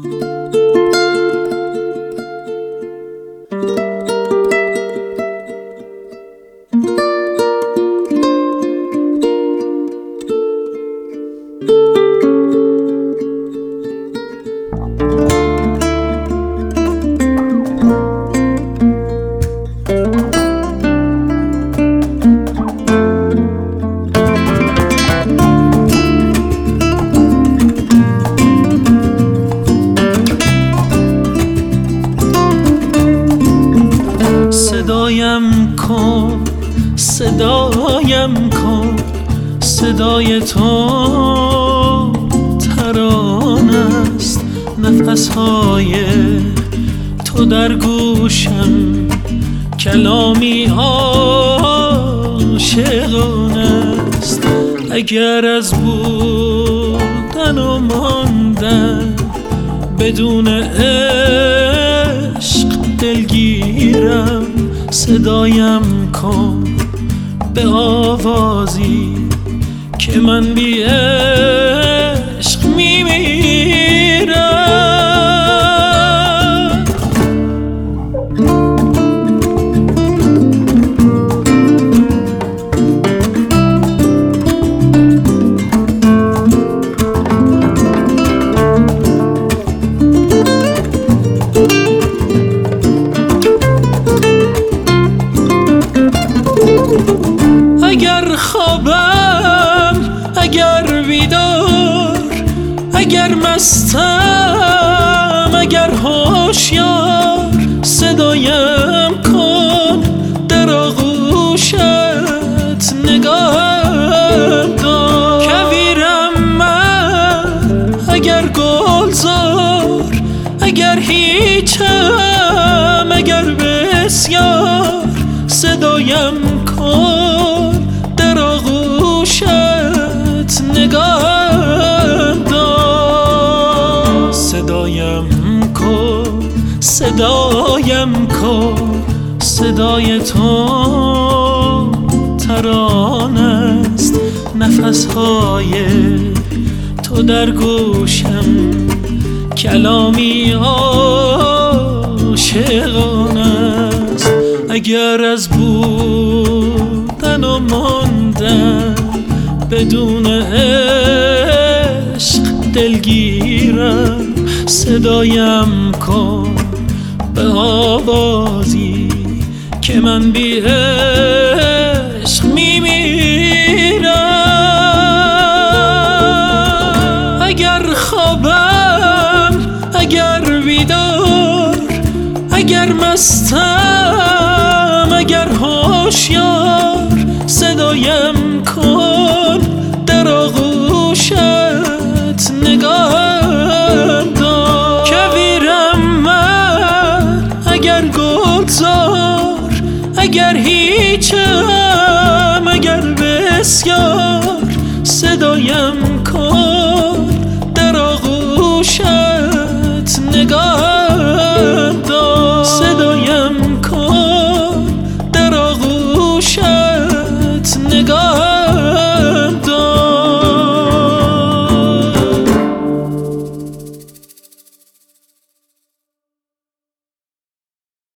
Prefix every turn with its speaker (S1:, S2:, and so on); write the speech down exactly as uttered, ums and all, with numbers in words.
S1: صدایم کن صدایم کن صدای تو ترانه است، نفسهای تو در گوشم کلامی عاشقانه است. اگر از بودن و ماندن بدون عشق دلگیرم، صدایم کن به آوازی که من بی عشق میمیرم. اگر خوابم اگر بیدار، اگر مستم اگر هوشیار، صدایم کن در آغوشت نگاهم دار. کویرم من اگر گلزار، اگر هیچم اگر بسیار، صدایم کن در آغوشت نگاهم دار. صدایم کن صدایم کن صدای تو ترانه است، نفسهای تو در گوشم کلامی عاشقانه است. اگر از بودن و ماندن بدون عشق دلگیرم، صدایم کن به آوازی که من بی عشق میمیرم. اگر خوابم اگر بیدار، اگر مستم اگر هوشیار، صدایم کن در آغوشت نگاهم دار. کویرم من اگر گلزار، اگر هیچم اگر بسیار، صدایم